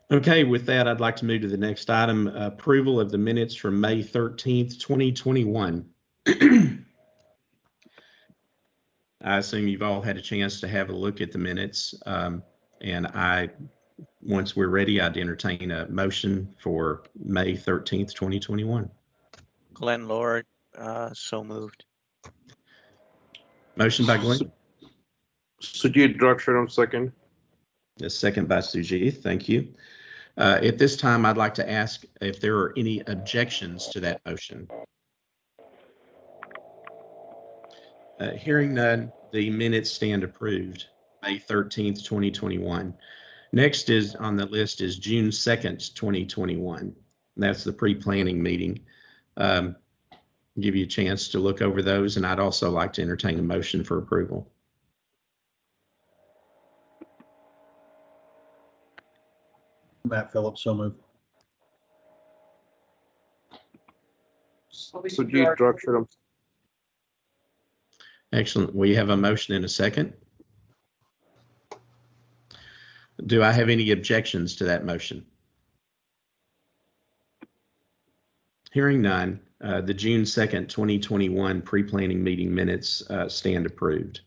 Okay, with that, I'd like to move to the next item, approval of the minutes from May 13th, 2021. I assume you've all had a chance to have a look at the minutes. And once we're ready, I'd entertain a motion for May 13th, 2021. Glenn Lord, so moved. Motion by Glenn. Sujit Draksharam, second. A second by Sujit. Thank you. At this time, I'd like to ask if there are any objections to that motion. Hearing none, the minutes stand approved. May 13th, 2021. Next is on the list is June 2nd, 2021. That's the pre-planning meeting. Give you a chance to look over those, and I'd also like to entertain a motion for approval. Matt Phillips, so moved. Sujit Draksharam. Excellent. We have a motion and a second. Do I have any objections to that motion? Hearing none, the June 2nd, 2021 pre-planning meeting minutes stand approved.